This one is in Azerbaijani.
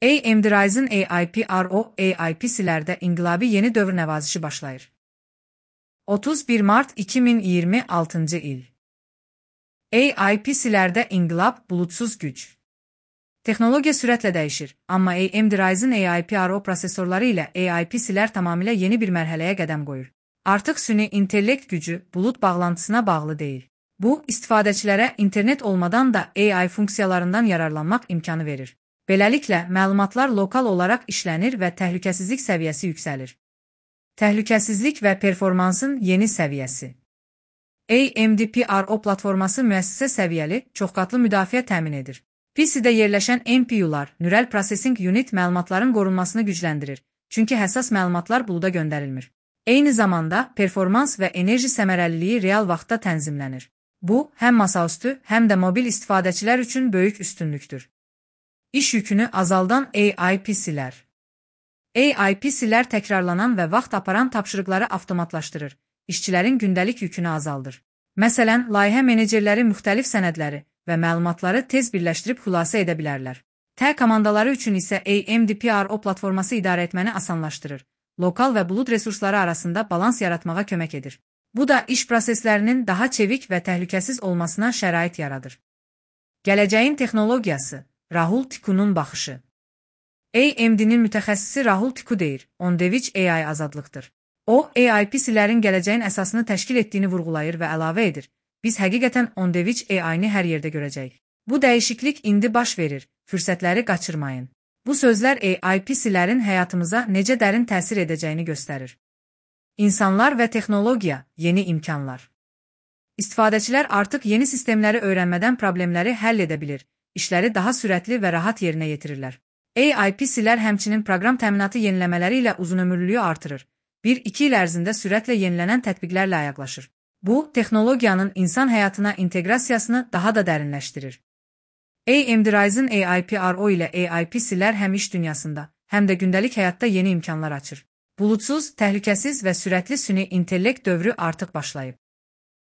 AMD Ryzen AIP Ro AIP'silərdə inqilabi yeni dövr nəvazişi başlayır. 31 Mart 2026 il. AIP'silərdə inqilab, bulutsuz güc. Texnologiya sürətlə dəyişir, amma AMD Ryzen AIP Ro prosesorları ilə AIP'silər tamamilə yeni bir mərhələyə qədəm qoyur. Artıq süni intellekt gücü bulut bağlantısına bağlı deyil. Bu, istifadəçilərə internet olmadan da AI funksiyalarından yararlanmaq imkanı verir. Beləliklə, məlumatlar lokal olaraq işlənir və təhlükəsizlik səviyyəsi yüksəlir. Təhlükəsizlik və performansın yeni səviyyəsi. AMD Pro platforması müəssisə səviyyəli, çoxqatlı müdafiə təmin edir. PC-də yerləşən NPU-lar, Neural Processing Unit məlumatların qorunmasını gücləndirir, çünki həssas məlumatlar buluda göndərilmir. Eyni zamanda, performans və enerji səmərəliliyi real vaxtda tənzimlənir. Bu, həm masaüstü, həm də mobil istifadəçilər üçün böyük üstünlükdür. İş yükünü azaldan AIP'silər. AIP'silər təkrarlanan və vaxt aparan tapşırıqları avtomatlaşdırır, işçilərin gündəlik yükünü azaldır. Məsələn, layihə menecerləri müxtəlif sənədləri və məlumatları tez birləşdirib xülasə edə bilərlər. T komandaları üçün isə AMD Pro platforması idarə etməni asanlaşdırır, lokal və bulut resursları arasında balans yaratmağa kömək edir. Bu da iş proseslərinin daha çevik və təhlükəsiz olmasına şərait yaradır. Gələcəyin texnologiyası. Rahul Tikku'nun baxışı. AMD'nin mütəxəssisi Rahul Tikku deyir, On-Device AI azadlıqdır. O, AIP'silərin gələcəyin əsasını təşkil etdiyini vurğulayır və əlavə edir. Biz həqiqətən On-Device AI-ni hər yerdə görəcəyik. Bu dəyişiklik indi baş verir, fürsətləri qaçırmayın. Bu sözlər AIP'silərin həyatımıza necə dərin təsir edəcəyini göstərir. İnsanlar və texnologiya, yeni imkanlar. İstifadəçilər artıq yeni sistemləri öyrənmədən problemləri həll edə bilir. İşləri daha sürətli və rahat yerinə yetirirlər. AIP'silər həmçinin proqram təminatı yeniləmələri ilə uzunömürlülüyü artırır. 1-2 il ərzində sürətlə yenilənən tətbiqlərlə ayaqlaşır. Bu, texnologiyanın insan həyatına inteqrasiyasını daha da dərinləşdirir. AMD Ryzen AIP Ro ilə AIP'silər həm iş dünyasında, həm də gündəlik həyatda yeni imkanlar açır. Bulutsuz, təhlükəsiz və sürətli süni intellekt dövrü artıq başlayıb.